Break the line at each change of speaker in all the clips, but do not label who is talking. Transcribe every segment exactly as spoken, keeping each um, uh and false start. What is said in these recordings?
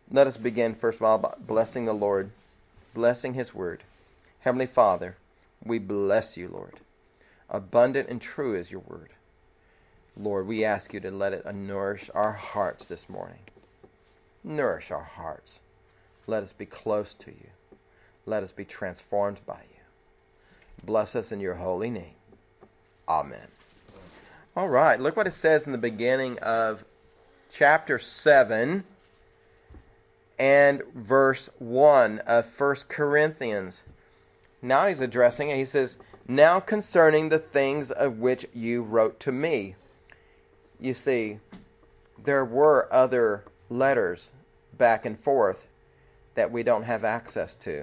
Let us begin, first of all, by blessing the Lord, blessing His Word. Heavenly Father, we bless You, Lord. Abundant and true is Your Word. Lord, we ask You to let it nourish our hearts this morning. Nourish our hearts. Let us be close to You. Let us be transformed by You. Bless us in Your holy name. Amen. All right, look what it says in the beginning of chapter seven and verse one of First Corinthians. Now he's addressing it. He says, "Now concerning the things of which you wrote to me." You see, there were other letters back and forth that we don't have access to.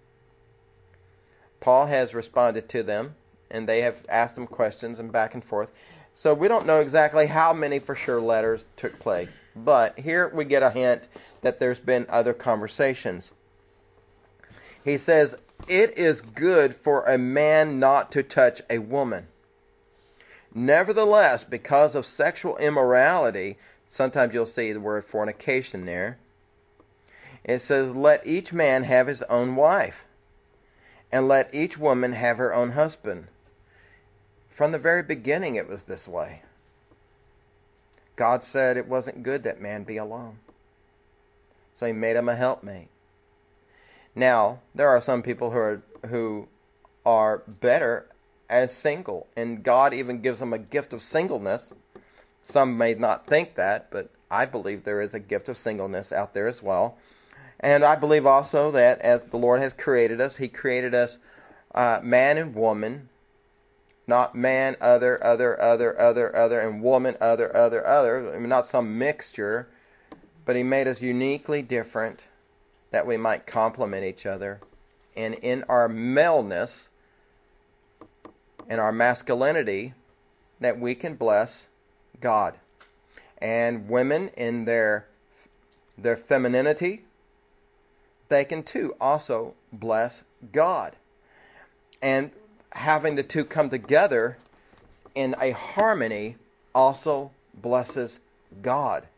Paul has responded to them, and they have asked him questions and back and forth. So we don't know exactly how many for sure letters took place. But here we get a hint that there's been other conversations. He says, "It is good for a man not to touch a woman. Nevertheless, because of sexual immorality," sometimes you'll see the word fornication there. It says, "Let each man have his own wife, and let each woman have her own husband." From the very beginning it was this way. God said it wasn't good that man be alone. So He made him a helpmate. Now, there are some people who are, who are better as single, and God even gives them a gift of singleness. Some may not think that, but I believe there is a gift of singleness out there as well. And I believe also that as the Lord has created us, He created us uh, man and woman. Not man, other, other, other, other, other, and woman, other, other, other. I mean, not some mixture. But He made us uniquely different that we might complement each other. And in our maleness and our masculinity, that we can bless God. And women in their, their femininity, they can too also bless God. And having the two come together in a harmony also blesses God.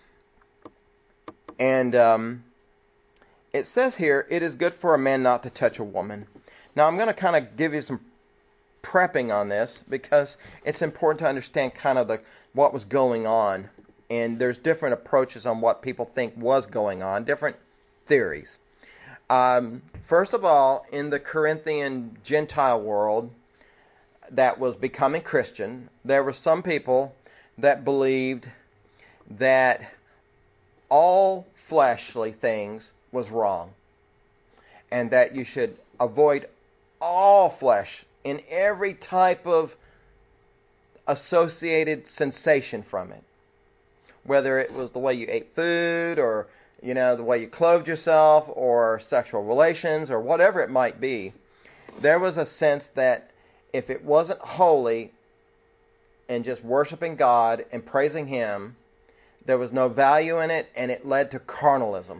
And um, it says here, "It is good for a man not to touch a woman." Now I'm going to kind of give you some prepping on this because it's important to understand kind of the what was going on. And there's different approaches on what people think was going on, different theories. Um, first of all, in the Corinthian Gentile world that was becoming Christian, there were some people that believed that all fleshly things was wrong, and that you should avoid all flesh in every type of associated sensation from it, whether it was the way you ate food, or you know, the way you clothed yourself, or sexual relations, or whatever it might be. There was a sense that if it wasn't holy and just worshiping God and praising Him, there was no value in it, and it led to carnalism.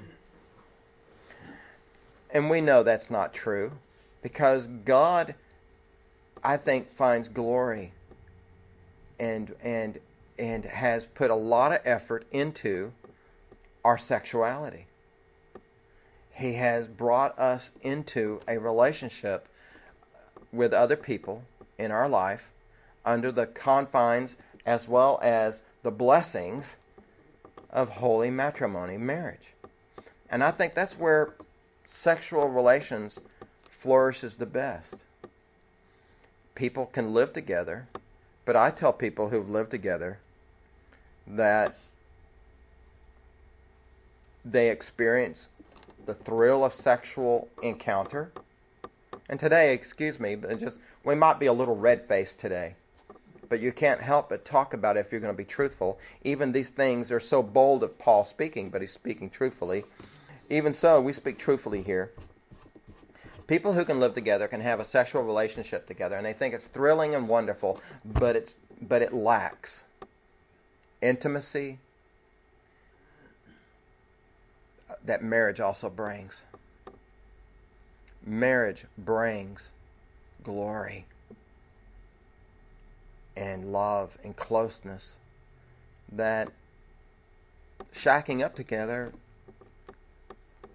And we know that's not true, because God, I think, finds glory and and and has put a lot of effort into our sexuality. He has brought us into a relationship with other people in our life under the confines as well as the blessings of holy matrimony, marriage. And I think that's where sexual relations flourishes the best. People can live together, but I tell people who've lived together that they experience the thrill of sexual encounter. And today, excuse me, but just we might be a little red-faced today, but you can't help but talk about it if you're going to be truthful. Even these things are so bold of Paul speaking, but he's speaking truthfully. Even so, we speak truthfully here. People who can live together can have a sexual relationship together, and they think it's thrilling and wonderful, but it's but it lacks intimacy that marriage also brings. Marriage brings glory and love and closeness that shacking up together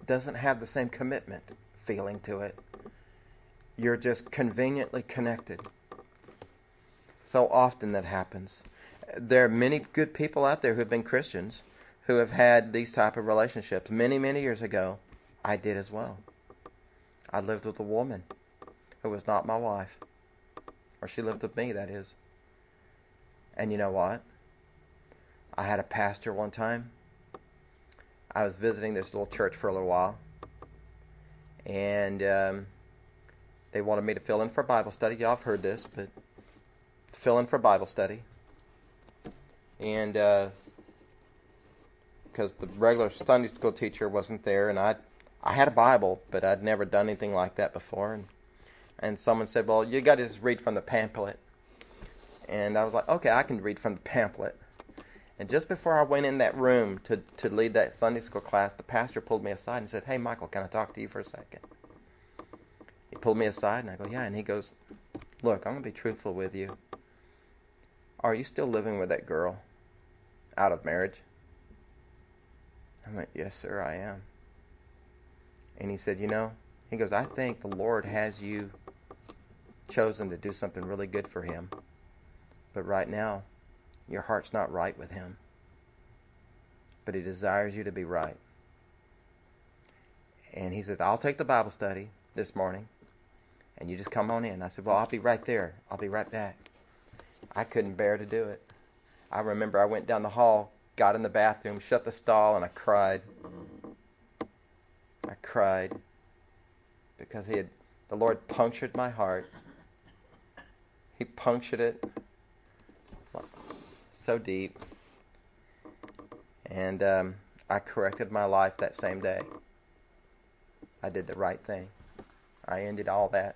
doesn't have the same commitment feeling to it. You're just conveniently connected. So often that happens. There are many good people out there who have been Christians who have had these type of relationships. Many, many years ago, I did as well. I lived with a woman who was not my wife. Or she lived with me, that is. And you know what? I had a pastor one time. I was visiting this little church for a little while. And um, they wanted me to fill in for Bible study. Y'all have heard this, but fill in for Bible study. And uh, because the regular Sunday school teacher wasn't there, and I I had a Bible, but I'd never done anything like that before. And, and someone said, well, you got to just read from the pamphlet. And I was like, okay, I can read from the pamphlet. And just before I went in that room to, to lead that Sunday school class, the pastor pulled me aside and said, hey, Michael, can I talk to you for a second? He pulled me aside, and I go, yeah. And he goes, look, I'm going to be truthful with you. Are you still living with that girl out of marriage? I went, yes, sir, I am. And he said, you know, he goes, I think the Lord has you chosen to do something really good for him. But right now, your heart's not right with him. But he desires you to be right. And he says, I'll take the Bible study this morning, and you just come on in. I said, well, I'll be right there. I'll be right back. I couldn't bear to do it. I remember I went down the hall, got in the bathroom, shut the stall, and I cried. I cried because he had, the Lord punctured my heart. He punctured it so deep. And um, I corrected my life that same day. I did the right thing. I ended all that.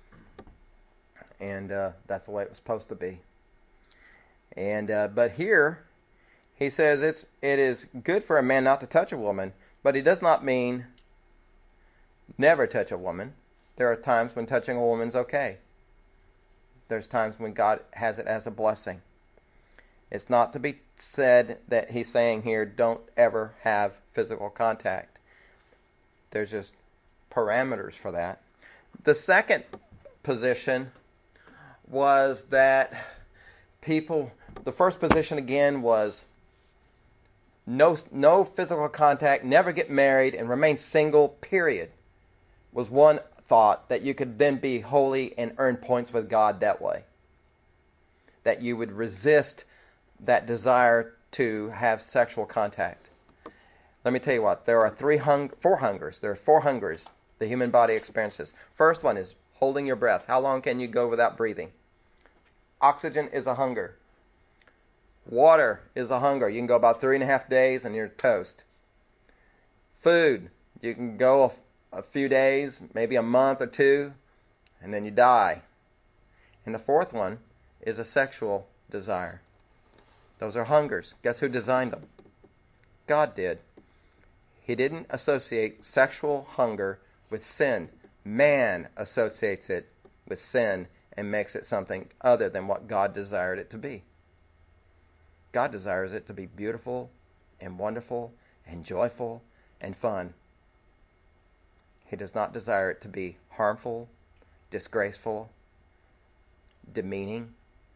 And uh, that's the way it was supposed to be. And uh, but here, he says it's it is good for a man not to touch a woman, but he does not mean never touch a woman. There are times when touching a woman's okay. There's times when God has it as a blessing. It's not to be said that he's saying here, don't ever have physical contact. There's just parameters for that. The second position was that people, the first position again was no no physical contact, never get married, and remain single, period. Was one thought that you could then be holy and earn points with God that way. That you would resist that desire to have sexual contact. Let me tell you what, there are three hung, four hungers. There are four hungers the human body experiences. First one is holding your breath. How long can you go without breathing? Oxygen is a hunger. Water is a hunger. You can go about three and a half days and you're toast. Food, you can go a, a few days, maybe a month or two, and then you die. And the fourth one is a sexual desire. Those are hungers. Guess who designed them? God did. He didn't associate sexual hunger with sin. Man associates it with sin and makes it something other than what God desired it to be. God desires it to be beautiful and wonderful and joyful and fun. He does not desire it to be harmful, disgraceful, demeaning,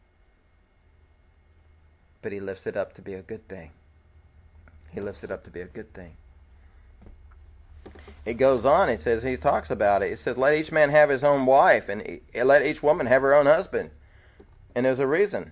but he lifts it up to be a good thing. He lifts it up to be a good thing. It goes on, it says, he talks about it. It says, let each man have his own wife, and let each woman have her own husband. And there's a reason.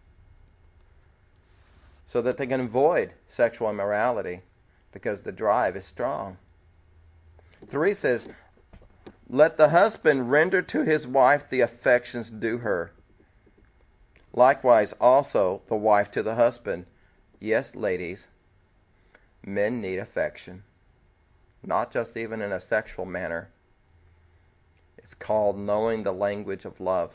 So that they can avoid sexual immorality, because the drive is strong. Three says, let the husband render to his wife the affections due her. Likewise also the wife to the husband. Yes, ladies, men need affection. Not just even in a sexual manner. It's called knowing the language of love.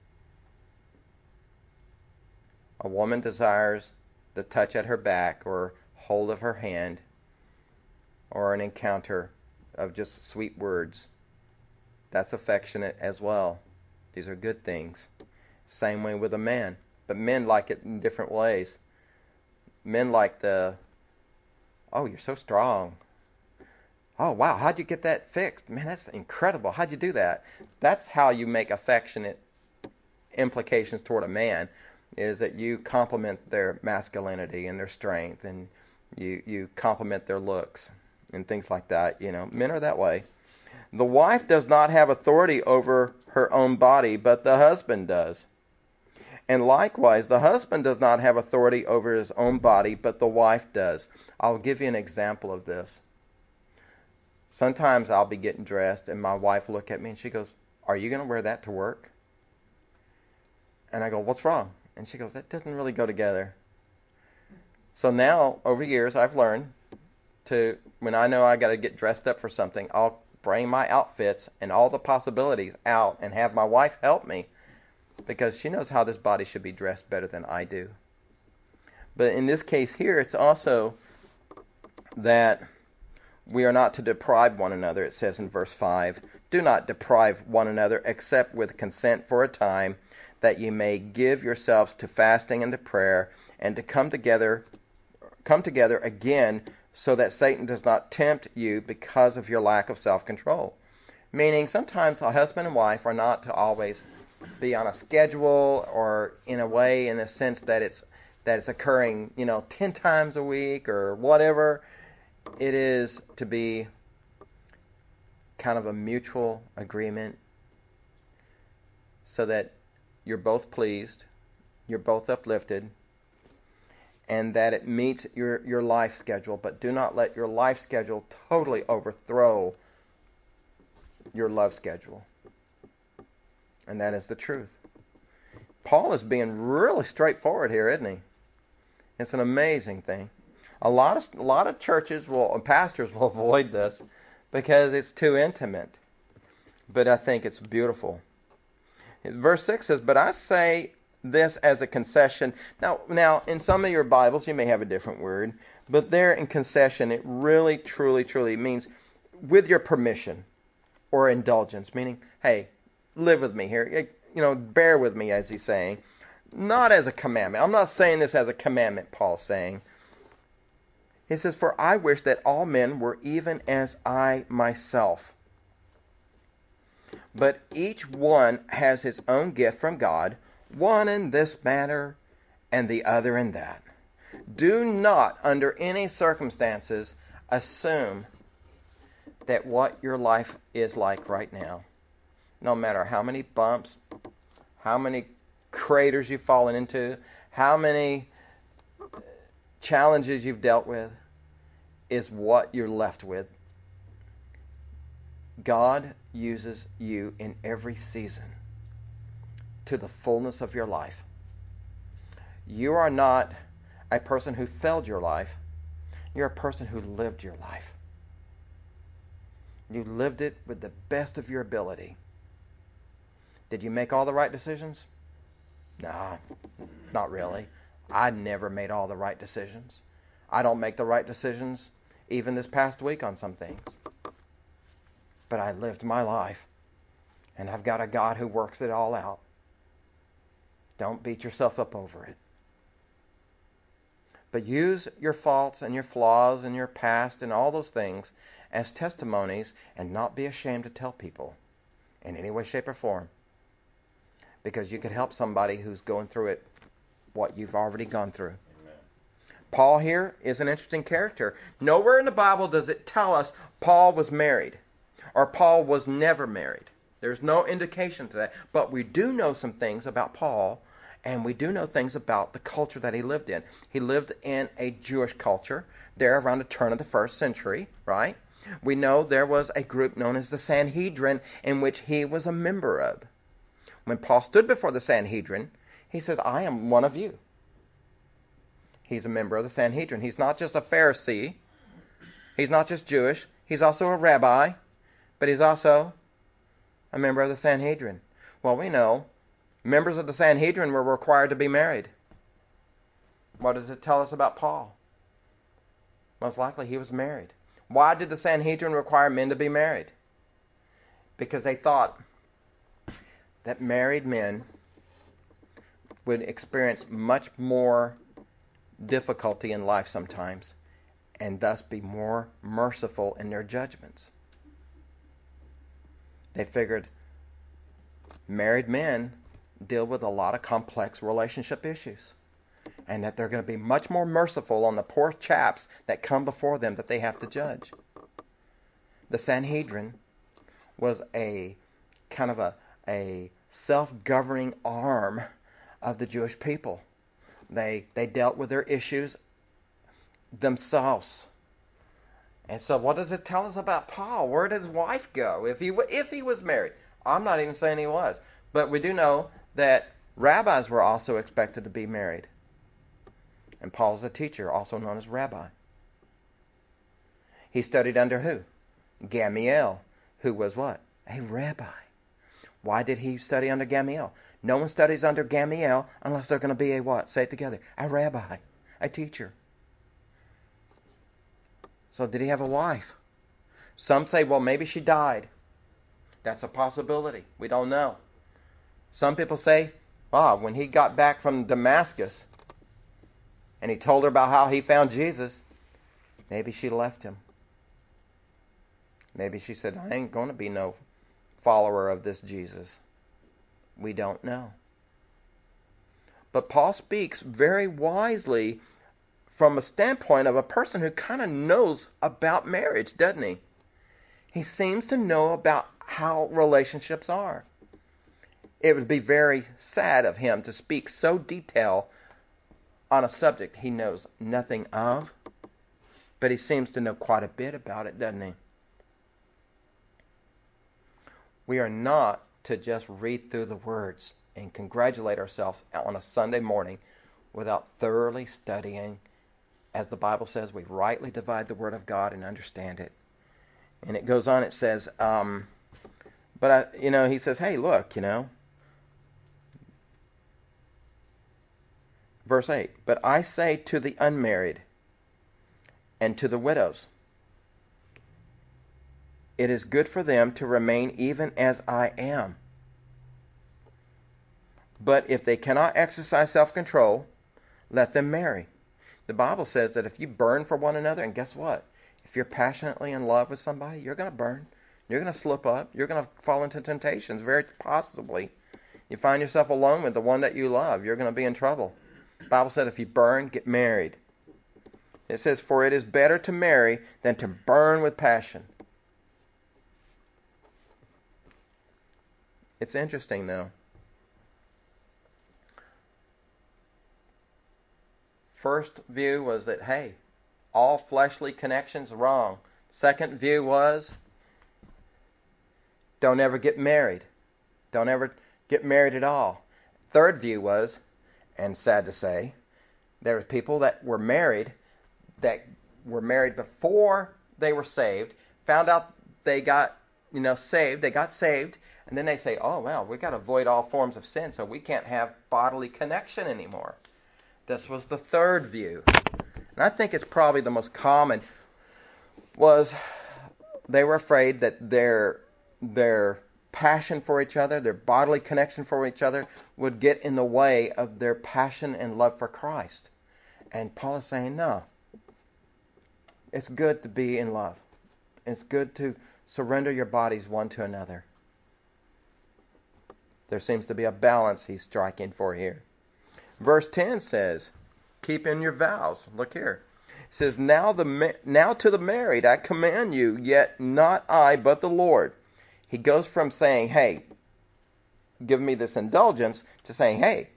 A woman desires the touch at her back or hold of her hand or an encounter of just sweet words. That's affectionate as well. These are good things. Same way with a man. But men like it in different ways. Men like the, oh, you're so strong. Oh, wow, how'd you get that fixed? Man, that's incredible. How'd you do that? That's how you make affectionate implications toward a man, is that you compliment their masculinity and their strength, and you, you compliment their looks and things like that. You know, men are that way. The wife does not have authority over her own body, but the husband does. And likewise, the husband does not have authority over his own body, but the wife does. I'll give you an example of this. Sometimes I'll be getting dressed and my wife will look at me and she goes, "Are you going to wear that to work?" And I go, "What's wrong?" And she goes, "That doesn't really go together." So now, over years, I've learned to, when I know I got to get dressed up for something, I'll bring my outfits and all the possibilities out and have my wife help me, because she knows how this body should be dressed better than I do. But in this case here, it's also that we are not to deprive one another. It says in verse five, "Do not deprive one another except with consent for a time, that ye may give yourselves to fasting and to prayer, and to come together come together again, so that Satan does not tempt you because of your lack of self-control." Meaning sometimes a husband and wife are not to always be on a schedule, or in a way, in a sense that it's that it's occurring, you know, ten times a week or whatever. It is to be kind of a mutual agreement, so that you're both pleased, you're both uplifted, and that it meets your, your life schedule. But do not let your life schedule totally overthrow your love schedule. And that is the truth. Paul is being really straightforward here, isn't he? It's an amazing thing. A lot of a lot of churches will, pastors will avoid this because it's too intimate. But I think it's beautiful. Verse six says, "But I say this as a concession." Now, now in some of your Bibles you may have a different word, but there in concession it really, truly, truly means with your permission or indulgence, meaning, hey, live with me here. You know, bear with me, as he's saying. Not as a commandment. I'm not saying this as a commandment, Paul's saying. He says, "For I wish that all men were even as I myself. But each one has his own gift from God, one in this matter and the other in that. Do not, under any circumstances, assume that what your life is like right now, no matter how many bumps, how many craters you've fallen into, how many challenges you've dealt with, is what you're left with. God uses you in every season to the fullness of your life. You are not a person who failed your life. You're a person who lived your life. You lived it with the best of your ability. Did you make all the right decisions? No, not really. I never made all the right decisions. I don't make the right decisions even this past week on some things. But I lived my life, and I've got a God who works it all out. Don't beat yourself up over it. But use your faults and your flaws and your past and all those things as testimonies, and not be ashamed to tell people in any way, shape, or form. Because you could help somebody who's going through it, what you've already gone through. Amen. Paul here is an interesting character. Nowhere in the Bible does it tell us Paul was married, or Paul was never married. There's no indication to that. But we do know some things about Paul, and we do know things about the culture that he lived in. He lived in a Jewish culture there around the turn of the first century, right? We know there was a group known as the Sanhedrin, in which he was a member of. When Paul stood before the Sanhedrin, he said, "I am one of you." He's a member of the Sanhedrin. He's not just a Pharisee. He's not just Jewish. He's also a rabbi, but he's also a member of the Sanhedrin. Well, we know members of the Sanhedrin were required to be married. What does it tell us about Paul? Most likely he was married. Why did the Sanhedrin require men to be married? Because they thought that married men would experience much more difficulty in life sometimes, and thus be more merciful in their judgments. They figured married men deal with a lot of complex relationship issues, and that they're going to be much more merciful on the poor chaps that come before them that they have to judge. The Sanhedrin was a kind of a, a self-governing arm of the Jewish people. They they dealt with their issues themselves. And so what does it tell us about Paul? Where did his wife go if he if he was married? I'm not even saying he was. But we do know that rabbis were also expected to be married. And Paul's a teacher, also known as rabbi. He studied under who? Gamaliel, who was what? A rabbi. Why did he study under Gamaliel? No one studies under Gamaliel unless they're going to be a what? Say it together. A rabbi. A teacher. So did he have a wife? Some say, well, maybe she died. That's a possibility. We don't know. Some people say, ah, when he got back from Damascus and he told her about how he found Jesus, maybe she left him. Maybe she said, I ain't going to be no follower of this Jesus. We don't know. But Paul speaks very wisely from a standpoint of a person who kind of knows about marriage, doesn't he? He seems to know about how relationships are. It would be very sad of him to speak so detailed on a subject he knows nothing of, but he seems to know quite a bit about it, doesn't he? We are not to just read through the words and congratulate ourselves on a Sunday morning without thoroughly studying. As the Bible says, we rightly divide the Word of God and understand it. And it goes on, it says, um, but, I, you know, he says, hey, look, you know, verse eight, but I say to the unmarried and to the widows, it is good for them to remain even as I am. But if they cannot exercise self-control, let them marry. The Bible says that if you burn for one another, and guess what? If you're passionately in love with somebody, you're going to burn. You're going to slip up. You're going to fall into temptations, very possibly. You find yourself alone with the one that you love, you're going to be in trouble. The Bible said if you burn, get married. It says, for it is better to marry than to burn with passion. It's interesting, though. First view was that, hey, all fleshly connections wrong. Second view was, don't ever get married. Don't ever get married at all. Third view was, and sad to say, there were people that were married, that were married before they were saved, found out they got, you know, saved, they got saved, and then they say, oh, well, we've got to avoid all forms of sin, so we can't have bodily connection anymore. This was the third view. And I think it's probably the most common, was they were afraid that their their passion for each other, their bodily connection for each other, would get in the way of their passion and love for Christ. And Paul is saying, no. It's good to be in love. It's good to surrender your bodies one to another. There seems to be a balance he's striking for here. Verse ten says, keep in your vows. Look here. It says, now the now to the married I command you, yet not I, but the Lord. He goes from saying, hey, give me this indulgence, to saying, hey,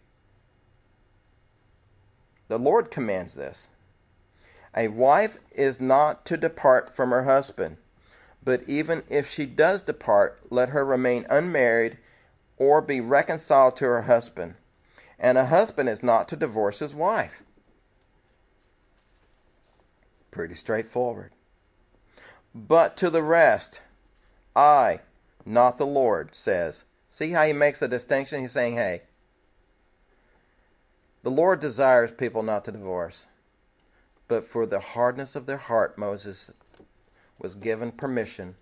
the Lord commands this. A wife is not to depart from her husband, but even if she does depart, let her remain unmarried or be reconciled to her husband. And a husband is not to divorce his wife. Pretty straightforward. But to the rest, I, not the Lord, says. See how he makes a distinction? He's saying, hey, the Lord desires people not to divorce. But for the hardness of their heart, Moses was given permission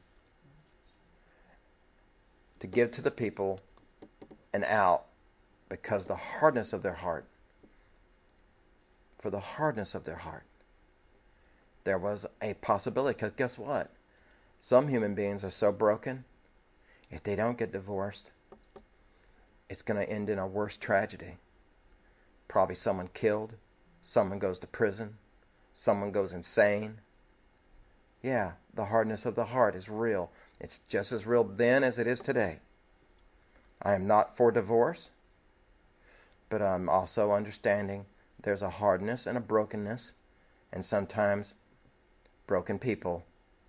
to give to the people an out, because the hardness of their heart, for the hardness of their heart, there was a possibility. Because guess what? Some human beings are so broken, if they don't get divorced, it's going to end in a worse tragedy. Probably someone killed, someone goes to prison, someone goes insane. Yeah, the hardness of the heart is real. It's just as real then as it is today. I am not for divorce, but I'm also understanding there's a hardness and a brokenness, and sometimes broken people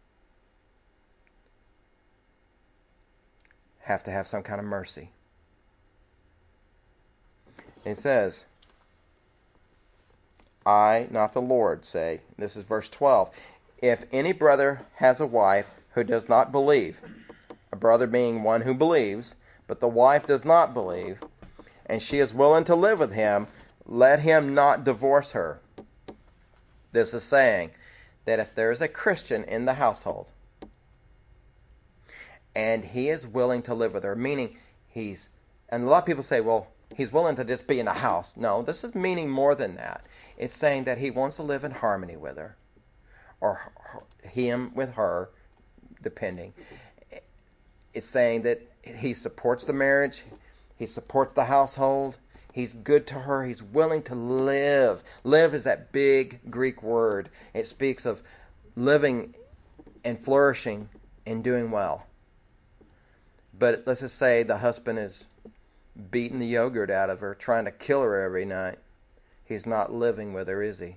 have to have some kind of mercy. It says, I, not the Lord, say, this is verse twelve, if any brother has a wife who does not believe, a brother being one who believes, but the wife does not believe, and she is willing to live with him, let him not divorce her. This is saying that if there is a Christian in the household, and he is willing to live with her, meaning he's, and a lot of people say, well, he's willing to just be in the house. No, this is meaning more than that. It's saying that he wants to live in harmony with her, or him with her, depending. It's saying that he supports the marriage, he supports the household, he's good to her, he's willing to live. Live is that big Greek word. It speaks of living and flourishing and doing well. But let's just say the husband is beating the yogurt out of her, trying to kill her every night. He's not living with her, is he?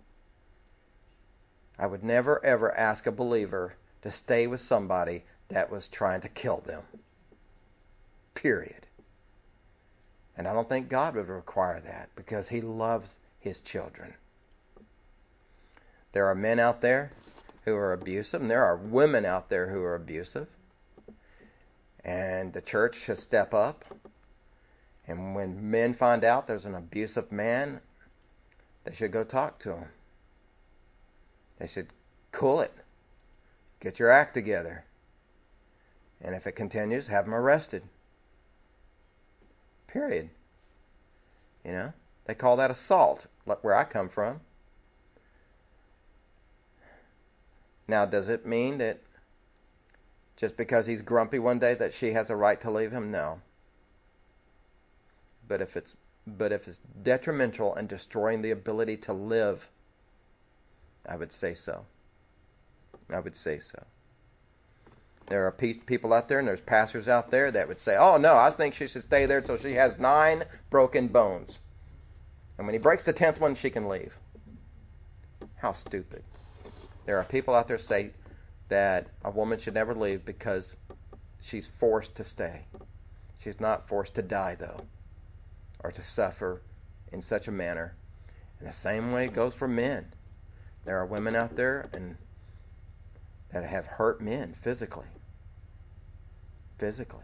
I would never ever ask a believer to stay with somebody that was trying to kill them. Period. And I don't think God would require that, because He loves His children. There are men out there who are abusive, and there are women out there who are abusive. And the church should step up. And when men find out there's an abusive man, they should go talk to him. They should cool it. Get your act together. And if it continues, have him arrested. Period. You know, they call that assault, where I come from. Now, does it mean that just because he's grumpy one day that she has a right to leave him? No. But if it's but if it's detrimental and destroying the ability to live, I would say so. I would say so. There are pe- people out there, and there's pastors out there that would say, oh no, I think she should stay there until she has nine broken bones. And when he breaks the tenth one, she can leave. How stupid. There are people out there say that a woman should never leave because she's forced to stay. She's not forced to die, though, or to suffer in such a manner. And the same way goes for men. There are women out there and that have hurt men physically. Physically.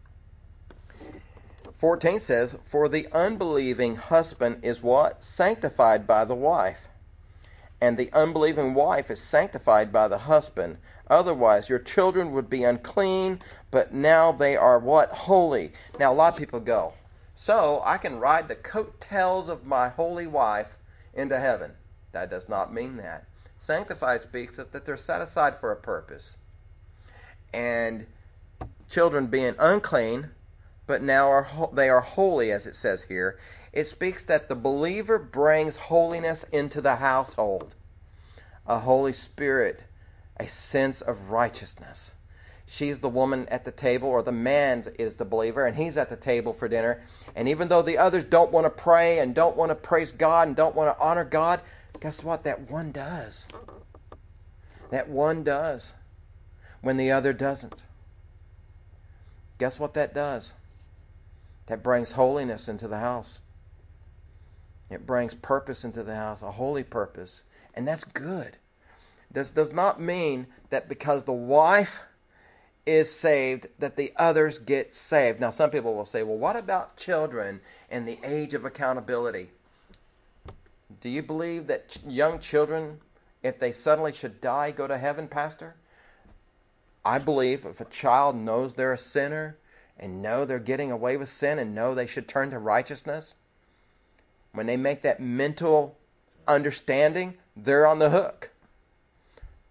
fourteen says, for the unbelieving husband is what? Sanctified by the wife. And the unbelieving wife is sanctified by the husband. Otherwise, your children would be unclean, but now they are what? Holy. Now, a lot of people go, so I can ride the coattails of my holy wife into heaven. That does not mean that. Sanctified speaks of that they're set aside for a purpose. And children being unclean, but now are ho- they are holy, as it says here. It speaks that the believer brings holiness into the household. A Holy Spirit, a sense of righteousness. She's the woman at the table, or the man is the believer, and he's at the table for dinner. And even though the others don't want to pray and don't want to praise God and don't want to honor God, guess what? That one does. That one does when the other doesn't. Guess what that does? That brings holiness into the house. It brings purpose into the house, a holy purpose. And that's good. This does not mean that because the wife is saved, that the others get saved. Now, some people will say, well, what about children in the age of accountability? Do you believe that young children, if they suddenly should die, go to heaven, Pastor? I believe if a child knows they're a sinner and know they're getting away with sin and know they should turn to righteousness, when they make that mental understanding, they're on the hook.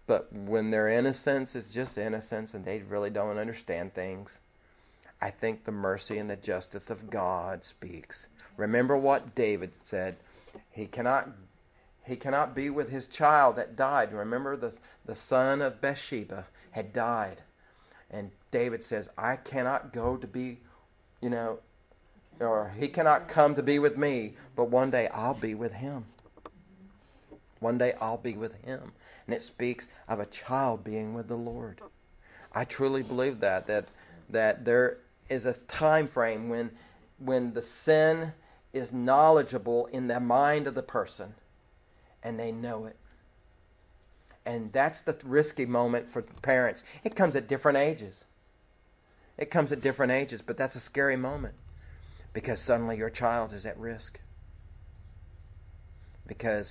But when their innocence is just innocence and they really don't understand things, I think the mercy and the justice of God speaks. Remember what David said. He cannot he cannot be with his child that died. Remember the, the son of Bathsheba had died. And David says, I cannot go to be, you know, or he cannot come to be with me, but one day I'll be with him. One day I'll be with him. And it speaks of a child being with the Lord. I truly believe that, that that there is a time frame when when the sin is knowledgeable in the mind of the person and they know it. And that's the risky moment for parents. It comes at different ages. It comes at different ages, but that's a scary moment because suddenly your child is at risk. Because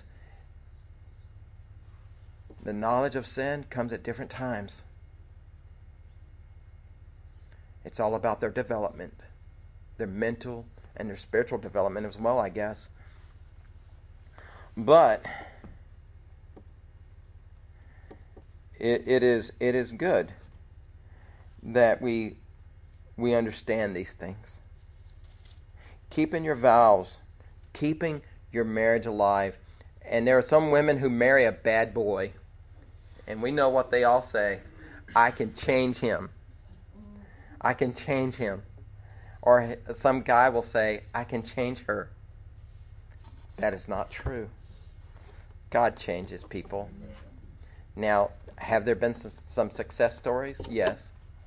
the knowledge of sin comes at different times. It's all about their development, their mental and their spiritual development as well, I guess. But it, it is it is good that we we understand these things. Keeping your vows, keeping your marriage alive. And there are some women who marry a bad boy, and we know what they all say. I can change him. I can change him. Or some guy will say, I can change her. That is not true. God changes people. Now, have there been some, some success stories? Yes.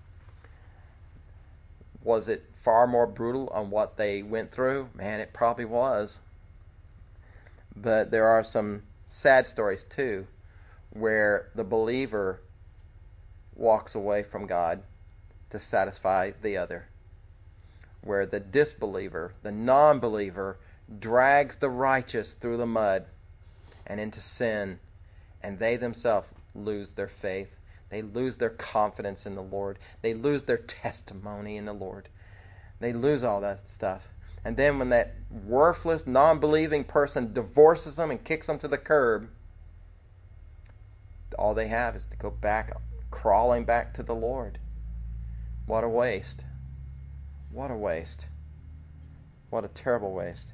Was it far more brutal on what they went through? Man, it probably was. But there are some sad stories too, where the believer walks away from God to satisfy the other. Where the disbeliever, the non-believer, drags the righteous through the mud and into sin, and they themselves lose their faith. They lose their confidence in the Lord. They lose their testimony in the Lord. They lose all that stuff. And then when that worthless, non-believing person divorces them and kicks them to the curb, all they have is to go back, crawling back to the Lord. What a waste. What a waste. What a terrible waste.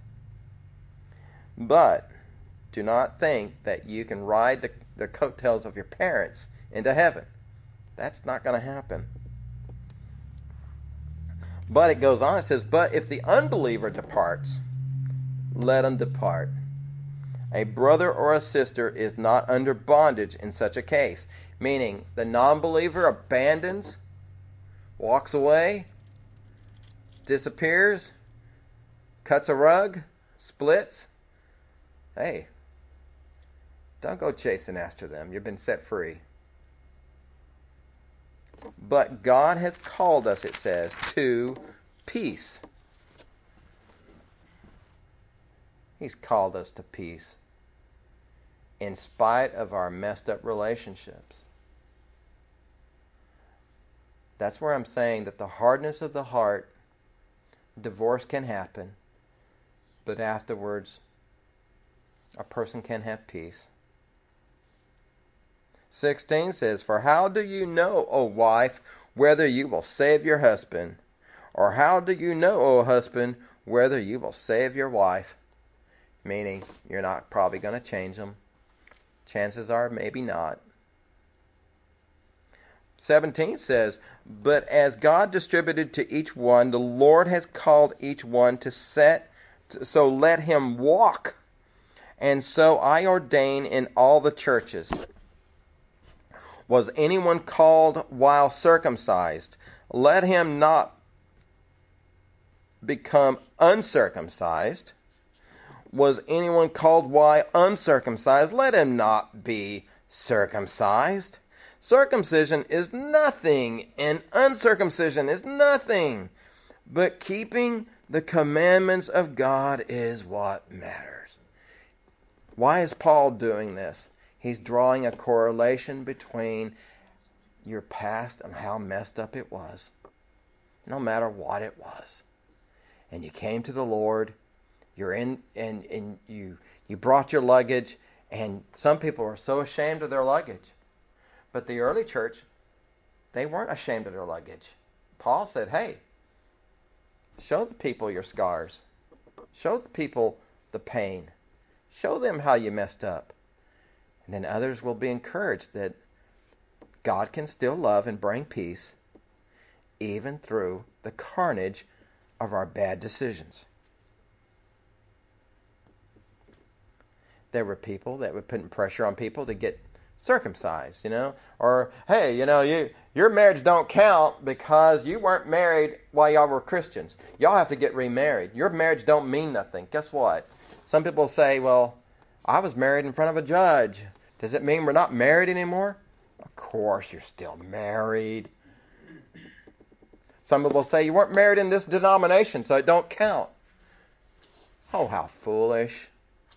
But do not think that you can ride the, the coattails of your parents into heaven. That's not going to happen. But it goes on, it says, but if the unbeliever departs, let him depart. A brother or a sister is not under bondage in such a case. Meaning, the non-believer abandons, walks away, disappears, cuts a rug, splits. Hey, don't go chasing after them. You've been set free. But God has called us, it says, to peace. He's called us to peace in spite of our messed up relationships. That's where I'm saying that the hardness of the heart, divorce can happen, but afterwards a person can have peace. sixteen says, for how do you know, O wife, whether you will save your husband? Or how do you know, O husband, whether you will save your wife? Meaning, you're not probably going to change them. Chances are, maybe not. seventeen says, but as God distributed to each one, the Lord has called each one to set, so let him walk. And so I ordain in all the churches. Was anyone called while circumcised? Let him not become uncircumcised. Was anyone called while uncircumcised? Let him not be circumcised. Circumcision is nothing, and uncircumcision is nothing. But keeping the commandments of God is what matters. Why is Paul doing this? He's drawing a correlation between your past and how messed up it was, no matter what it was. And you came to the Lord, you're in, and, and you you brought your luggage, and some people are so ashamed of their luggage. But the early church, they weren't ashamed of their luggage. Paul said, hey, show the people your scars. Show the people the pain. Show them how you messed up. And then others will be encouraged that God can still love and bring peace even through the carnage of our bad decisions. There were people that were putting pressure on people to get circumcised, you know, or hey, you know, you your marriage don't count because you weren't married while y'all were Christians. Y'all have to get remarried. Your marriage don't mean nothing. Guess what? Some people say, well, I was married in front of a judge. Does it mean we're not married anymore? Of course you're still married. Some people say you weren't married in this denomination, so it don't count. Oh, how foolish.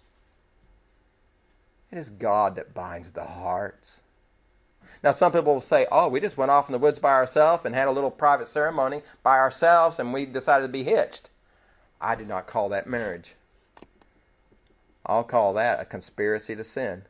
It is God that binds the hearts. Now, some people will say, oh, we just went off in the woods by ourselves and had a little private ceremony by ourselves and we decided to be hitched. I do not call that marriage. I'll call that a conspiracy to sin.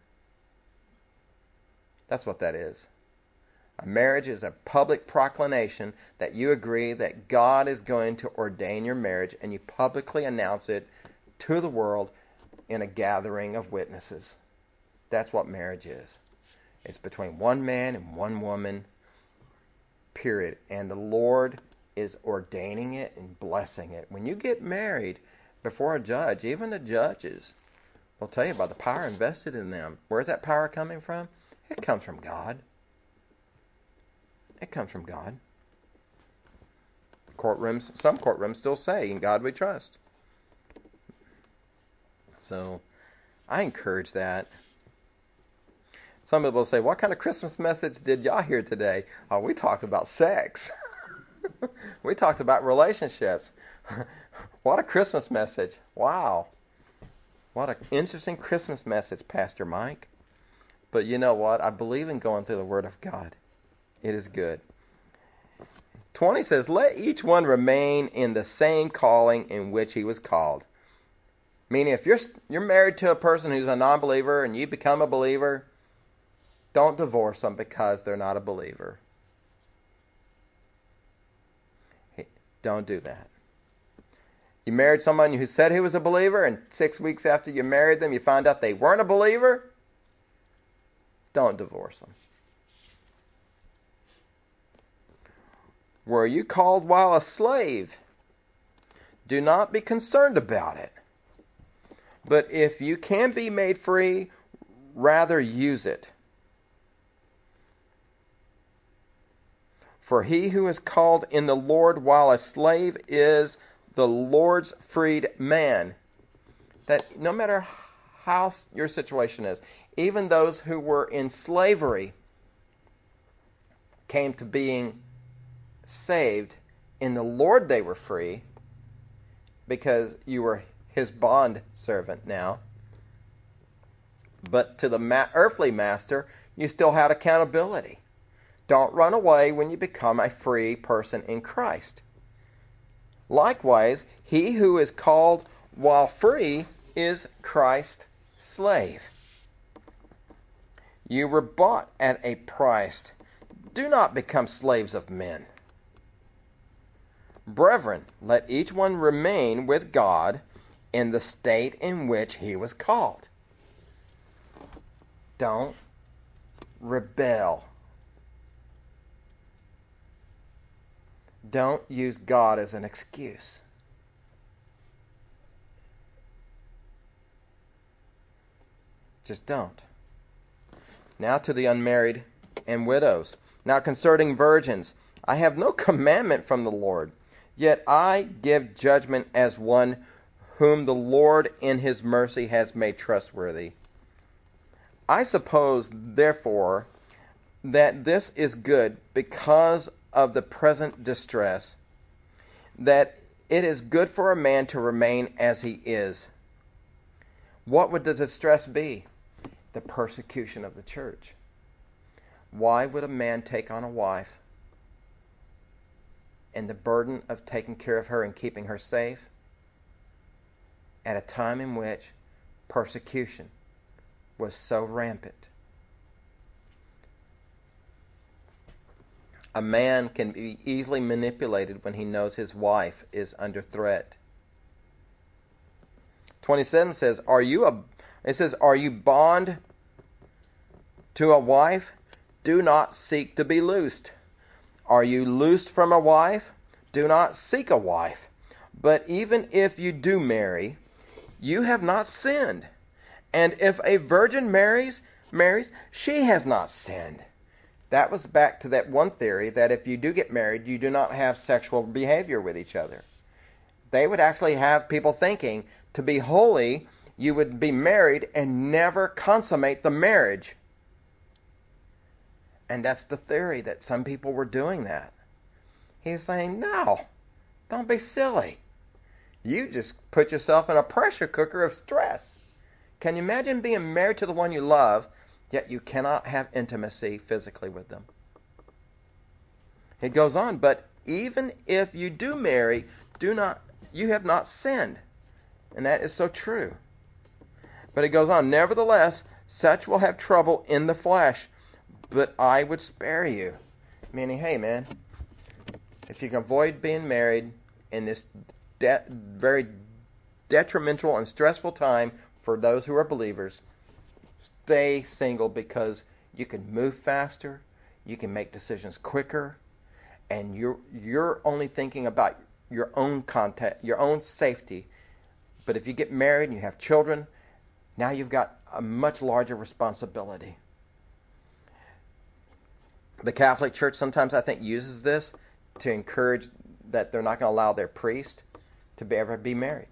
That's what that is. A marriage is a public proclamation that you agree that God is going to ordain your marriage, and you publicly announce it to the world in a gathering of witnesses. That's what marriage is. It's between one man and one woman, period. And the Lord is ordaining it and blessing it. When you get married before a judge, even the judges will tell you about the power invested in them. Where's that power coming from? It comes from God. It comes from God. Courtrooms, some courtrooms still say, in God we trust. So, I encourage that. Some people say, what kind of Christmas message did y'all hear today? Oh, we talked about sex. We talked about relationships. What a Christmas message. Wow. What an interesting Christmas message, Pastor Mike. But you know what? I believe in going through the Word of God. It is good. twenty says, let each one remain in the same calling in which he was called. Meaning, if you're you're married to a person who's a non-believer and you become a believer, don't divorce them because they're not a believer. Don't do that. You married someone who said he was a believer, and six weeks after you married them, you found out they weren't a believer. Don't divorce them. Were you called while a slave? Do not be concerned about it. But if you can be made free, rather use it. For he who is called in the Lord while a slave is the Lord's freed man. That no matter how your situation is, even those who were in slavery came to being saved. In the Lord they were free because you were his bond servant now. But to the ma- earthly master, you still had accountability. Don't run away when you become a free person in Christ. Likewise, he who is called while free is Christ's slave. You were bought at a price. Do not become slaves of men. Brethren, let each one remain with God in the state in which he was called. Don't rebel. Don't use God as an excuse. Just don't. Now to the unmarried and widows. Now concerning virgins, I have no commandment from the Lord, yet I give judgment as one whom the Lord in his mercy has made trustworthy. I suppose, therefore, that this is good because of the present distress, that it is good for a man to remain as he is. What would the distress be? The persecution of the church. Why would a man take on a wife and the burden of taking care of her and keeping her safe at a time in which persecution was so rampant? A man can be easily manipulated when he knows his wife is under threat. twenty-seven says, "Are you a?" It says, "Are you bond to a wife? Do not seek to be loosed. Are you loosed from a wife? Do not seek a wife. But even if you do marry, you have not sinned. And if a virgin marries, marries, she has not sinned." That was back to that one theory that if you do get married, you do not have sexual behavior with each other. They would actually have people thinking to be holy, you would be married and never consummate the marriage. And that's the theory, that some people were doing that. He's saying, no, don't be silly. You just put yourself in a pressure cooker of stress. Can you imagine being married to the one you love, yet you cannot have intimacy physically with them? It goes on, "But even if you do marry, do not you have not sinned." And that is so true. But it goes on, "Nevertheless, such will have trouble in the flesh, but I would spare you." Meaning, hey man, if you can avoid being married in this de- very detrimental and stressful time for those who are believers, stay single, because you can move faster, you can make decisions quicker, and you're you're only thinking about your own contact, your own safety. But if you get married and you have children, now you've got a much larger responsibility. The Catholic Church sometimes, I think, uses this to encourage that they're not going to allow their priest to be, ever be married.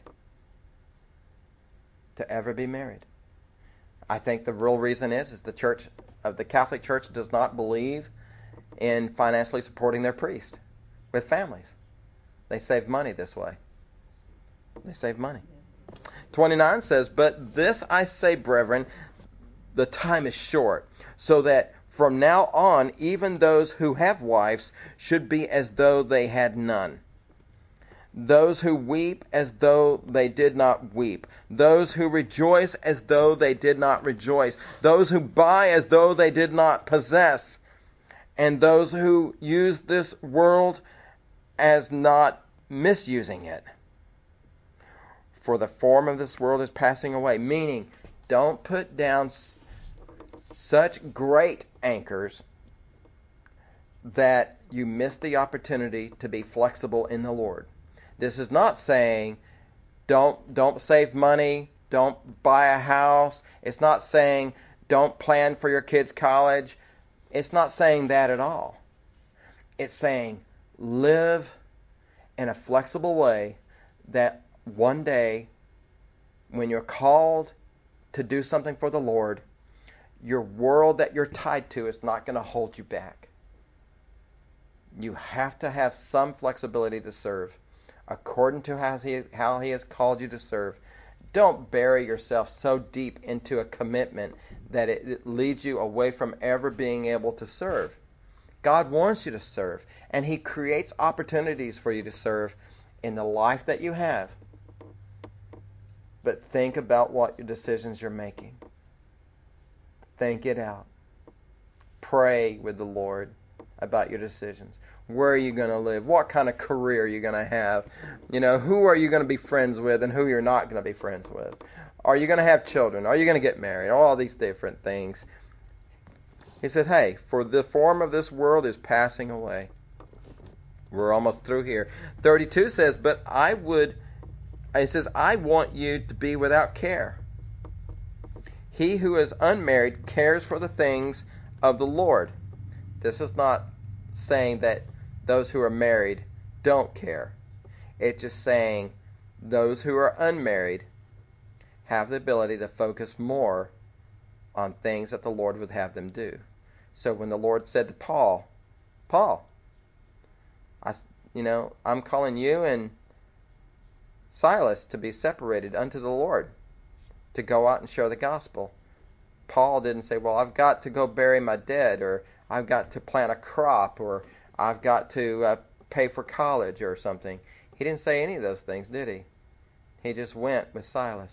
To ever be married. I think the real reason is, is the church of the Catholic Church does not believe in financially supporting their priest with families. They save money this way. They save money. twenty-nine says, "But this I say, brethren, the time is short, so that from now on even those who have wives should be as though they had none. Those who weep as though they did not weep. Those who rejoice as though they did not rejoice. Those who buy as though they did not possess. And those who use this world as not misusing it. For the form of this world is passing away." Meaning, don't put down s- such great anchors that you miss the opportunity to be flexible in the Lord. This is not saying don't don't save money, don't buy a house. It's not saying don't plan for your kids' college. It's not saying that at all. It's saying live in a flexible way that one day when you're called to do something for the Lord, your world that you're tied to is not going to hold you back. You have to have some flexibility to serve according to how he, how he has called you to serve. Don't bury yourself so deep into a commitment that it, it leads you away from ever being able to serve. God wants you to serve, and He creates opportunities for you to serve in the life that you have. But think about what your decisions you're making. Think it out. Pray with the Lord about your decisions. Where are you going to live? What kind of career are you going to have? You know, who are you going to be friends with and who you're not going to be friends with? Are you going to have children? Are you going to get married? All these different things. He said, hey, for the form of this world is passing away. We're almost through here. thirty-two says, but I would, he says, I want you to be without care. He who is unmarried cares for the things of the Lord. This is not saying that those who are married don't care. It's just saying those who are unmarried have the ability to focus more on things that the Lord would have them do. So when the Lord said to Paul, Paul, I, you know, I'm calling you and Silas to be separated unto the Lord, to go out and share the gospel. Paul didn't say, well, I've got to go bury my dead, or I've got to plant a crop, or I've got to uh, pay for college or something. He didn't say any of those things, did he? He just went with Silas.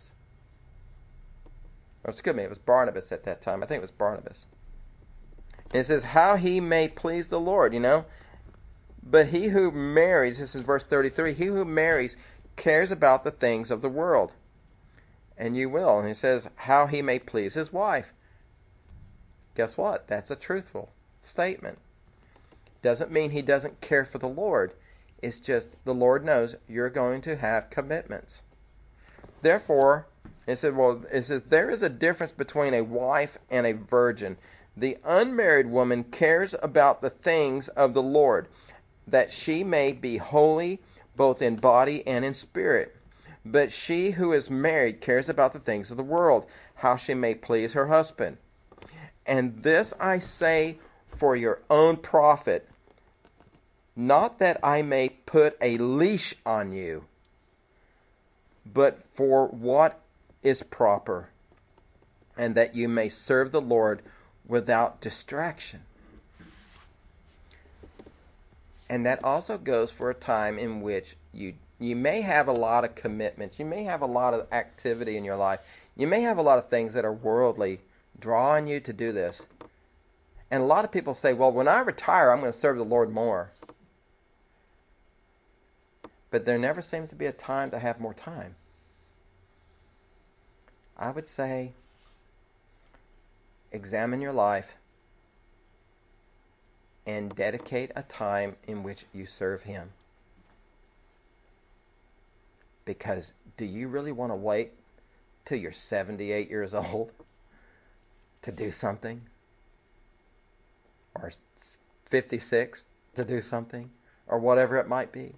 Or excuse me, it was Barnabas at that time. I think it was Barnabas. And it says, how he may please the Lord, you know. But he who marries, this is verse thirty-three, he who marries cares about the things of the world. And you will. And he says, how he may please his wife. Guess what? That's a truthful statement. Doesn't mean he doesn't care for the Lord. It's just the Lord knows you're going to have commitments. Therefore, it said, well, it says there is a difference between a wife and a virgin. The unmarried woman cares about the things of the Lord, that she may be holy both in body and in spirit. But she who is married cares about the things of the world, how she may please her husband. And this I say for your own profit, not that I may put a leash on you, but for what is proper, and that you may serve the Lord without distraction. And that also goes for a time in which you you may have a lot of commitments, you may have a lot of activity in your life, you may have a lot of things that are worldly drawing you to do this. And a lot of people say, well, when I retire, I'm going to serve the Lord more. But there never seems to be a time to have more time. I would say, examine your life and dedicate a time in which you serve Him. Because do you really want to wait till you're seventy-eight years old to do something? Or fifty-six to do something? Or whatever it might be.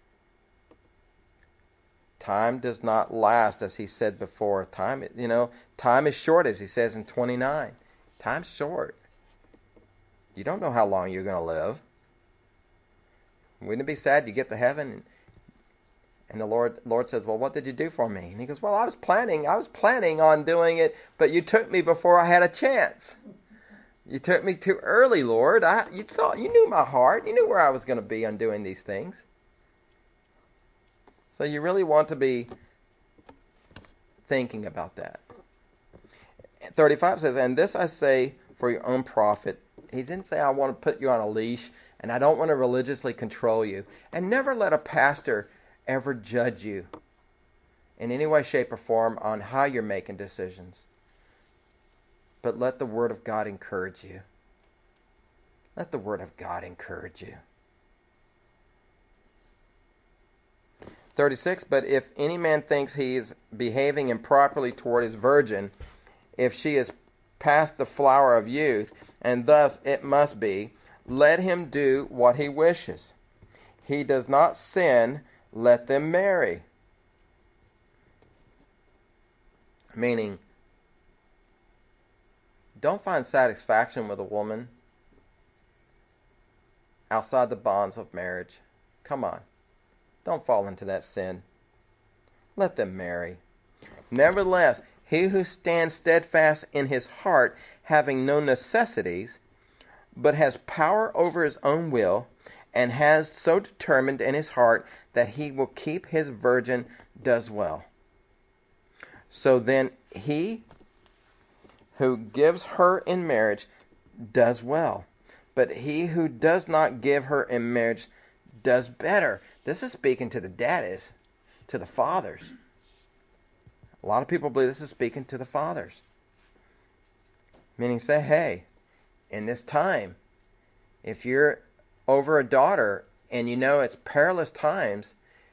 Time does not last, as he said before. Time, you know, time is short, as he says in twenty-nine. Time's short. You don't know how long you're going to live. Wouldn't it be sad you get to heaven and the Lord Lord says, well, what did you do for me? And he goes, well, I was planning, I was planning on doing it, but you took me before I had a chance. You took me too early, Lord. I, you thought, you knew my heart. You knew where I was going to be on doing these things. So you really want to be thinking about that. thirty-five says, and this I say for your own profit. He didn't say, I want to put you on a leash, and I don't want to religiously control you. And never let a pastor ever judge you in any way, shape, or form on how you're making decisions. But let the Word of God encourage you. Let the Word of God encourage you. thirty-six, but if any man thinks he is behaving improperly toward his virgin, if she is past the flower of youth, and thus it must be, let him do what he wishes. He does not sin, let them marry. Meaning, don't find satisfaction with a woman outside the bonds of marriage. Come on. Don't fall into that sin. Let them marry. Nevertheless, he who stands steadfast in his heart, having no necessities, but has power over his own will, and has so determined in his heart that he will keep his virgin, does well. So then he who gives her in marriage does well. But he who does not give her in marriage does better. This is speaking to the daddies, to the fathers. A lot of people believe this is speaking to the fathers. Meaning, say, hey, in this time, if you're over a daughter and you know it's perilous times,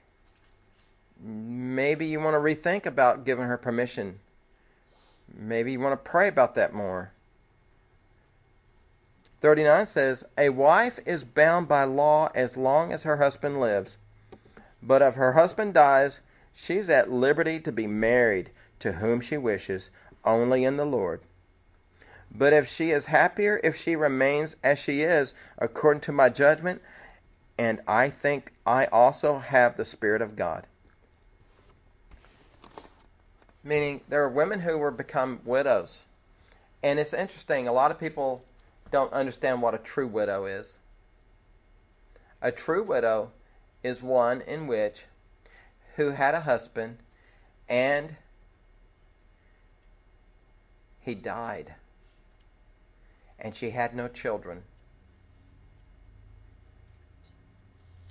maybe you want to rethink about giving her permission. Maybe you want to pray about that more. thirty-nine says, a wife is bound by law as long as her husband lives. But if her husband dies, she's at liberty to be married to whom she wishes, only in the Lord. But if she is happier if she remains as she is, according to my judgment, and I think I also have the Spirit of God. Meaning, there are women who were become widows. And it's interesting, a lot of people don't understand what a true widow is. A true widow is one in which who had a husband and he died and she had no children.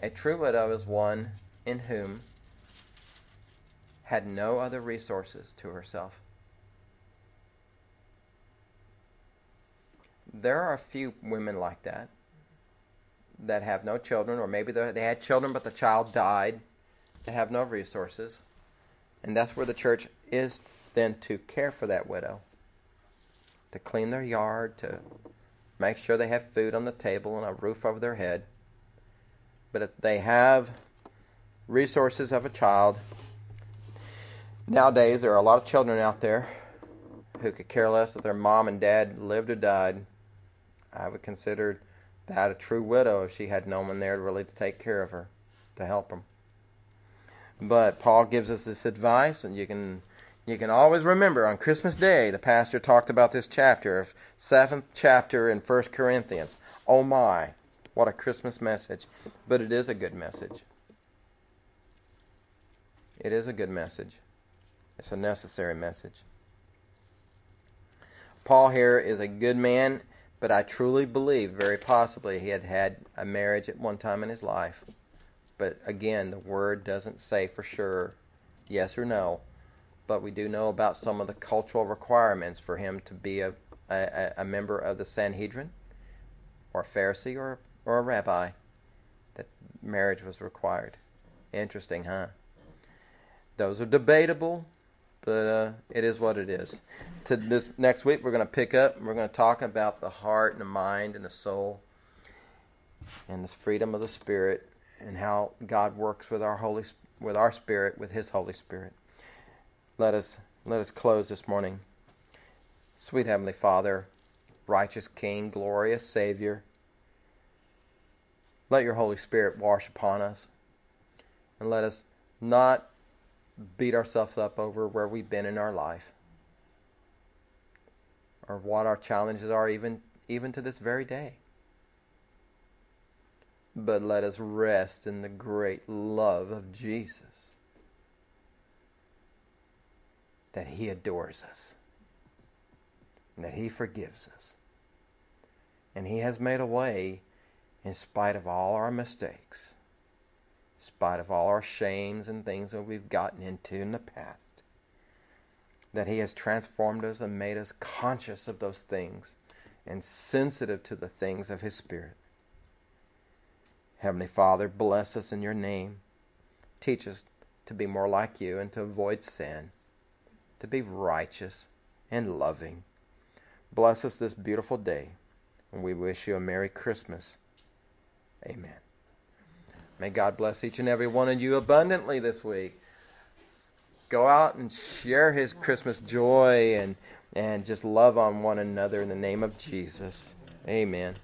A true widow is one in whom had no other resources to herself. There are a few women like that, that have no children, or maybe they had children but the child died. They have no resources. And that's where the church is then, to care for that widow, to clean their yard, to make sure they have food on the table and a roof over their head. But if they have resources of a child, nowadays there are a lot of children out there who could care less if their mom and dad lived or died. I would consider that a true widow if she had no one there really to take care of her, to help them. But Paul gives us this advice, and you can you can always remember on Christmas Day the pastor talked about this chapter, seventh chapter in First Corinthians. Oh my, what a Christmas message. But it is a good message. It is a good message. It's a necessary message. Paul here is a good man, but I truly believe very possibly he had had a marriage at one time in his life. But again, the word doesn't say for sure yes or no. But we do know about some of the cultural requirements for him to be a, a, a member of the Sanhedrin, or a Pharisee, or, or a rabbi, that marriage was required. Interesting, huh? Those are debatable, but uh, it is what it is. To this next week, we're going to pick up, and we're going to talk about the heart and the mind and the soul and this freedom of the Spirit, and how God works with our Holy, with our spirit, with His Holy Spirit. Let us let us close this morning. Sweet Heavenly Father, righteous King, glorious Savior, let your Holy Spirit wash upon us, and let us not beat ourselves up over where we've been in our life, or what our challenges are even even to this very day. But let us rest in the great love of Jesus, that He adores us, and that He forgives us, and He has made a way in spite of all our mistakes, in spite of all our shames and things that we've gotten into in the past, that He has transformed us and made us conscious of those things and sensitive to the things of His Spirit. Heavenly Father, bless us in your name. Teach us to be more like you and to avoid sin, to be righteous and loving. Bless us this beautiful day, and we wish you a Merry Christmas. Amen. May God bless each and every one of you abundantly this week. Go out and share His Christmas joy, and, and just love on one another in the name of Jesus. Amen.